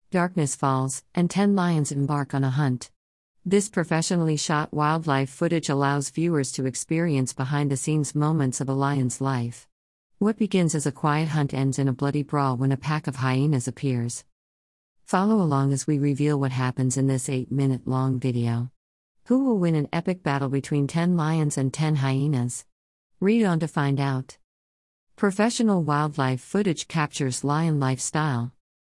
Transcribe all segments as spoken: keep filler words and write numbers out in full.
Darkness falls, and ten lions embark on a hunt. This professionally shot wildlife footage allows viewers to experience behind-the-scenes moments of a lion's life. What begins as a quiet hunt ends in a bloody brawl when a pack of hyenas appears. Follow along as we reveal what happens in this eight-minute-long video. Who will win an epic battle between ten lions and ten hyenas? Read on to find out. Professional wildlife footage captures lion lifestyle.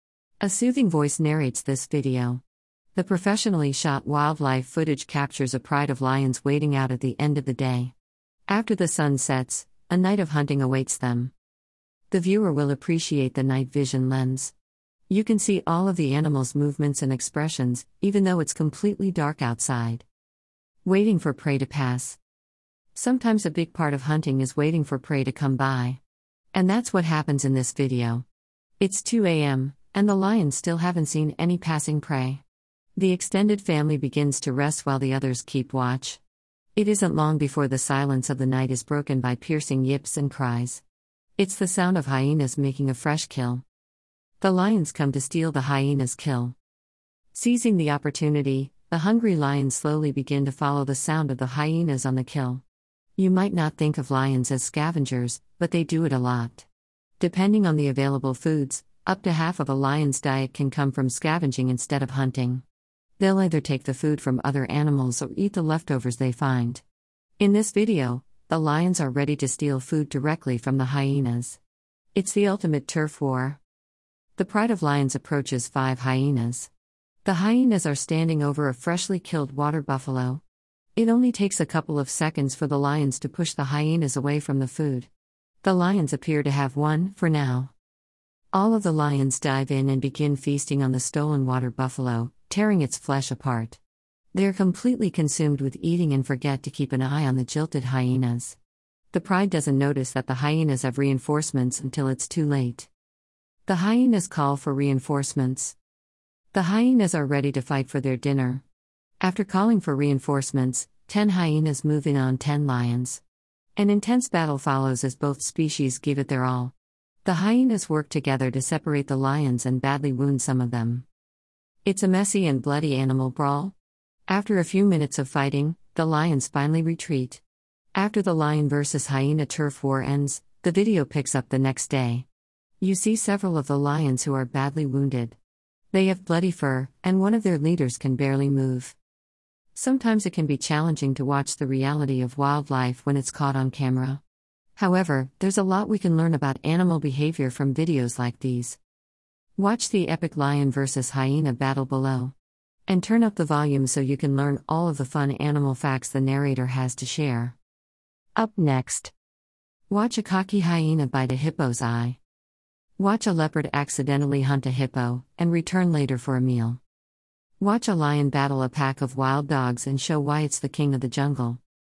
A soothing voice narrates this video. The professionally shot wildlife footage captures a pride of lions waiting out at the end of the day. After the sun sets, a night of hunting awaits them. The viewer will appreciate the night vision lens. You can see all of the animal's movements and expressions, even though it's completely dark outside. Waiting for prey to pass. Sometimes a big part of hunting is waiting for prey to come by. And that's what happens in this video. It's two a.m., and the lions still haven't seen any passing prey. The extended family begins to rest while the others keep watch. It isn't long before the silence of the night is broken by piercing yips and cries. It's the sound of hyenas making a fresh kill. The lions come to steal the hyenas' kill. Seizing the opportunity, the hungry lions slowly begin to follow the sound of the hyenas on the kill. You might not think of lions as scavengers, but they do it a lot. Depending on the available foods, up to half of a lion's diet can come from scavenging instead of hunting. They'll either take the food from other animals or eat the leftovers they find. In this video, the lions are ready to steal food directly from the hyenas. It's the ultimate turf war. The pride of lions approaches five hyenas. The hyenas are standing over a freshly killed water buffalo. It only takes a couple of seconds for the lions to push the hyenas away from the food. The lions appear to have won, for now. All of the lions dive in and begin feasting on the stolen water buffalo, tearing its flesh apart. They are completely consumed with eating and forget to keep an eye on the jilted hyenas. The pride doesn't notice that the hyenas have reinforcements until it's too late. The hyenas call for reinforcements. The hyenas are ready to fight for their dinner. After calling for reinforcements, ten hyenas move in on ten lions. An intense battle follows as both species give it their all. The hyenas work together to separate the lions and badly wound some of them. It's a messy and bloody animal brawl. After a few minutes of fighting, the lions finally retreat. After the lion versus hyena turf war ends, the video picks up the next day. You see several of the lions who are badly wounded. They have bloody fur, and one of their leaders can barely move. Sometimes it can be challenging to watch the reality of wildlife when it's caught on camera. However, there's a lot we can learn about animal behavior from videos like these. Watch the epic lion versus hyena battle below. And turn up the volume so you can learn all of the fun animal facts the narrator has to share. Up next. Watch a cocky hyena bite a hippo's eye. Watch a leopard accidentally hunt a hippo, and return later for a meal. Watch a lion battle a pack of wild dogs and show why it's the king of the jungle.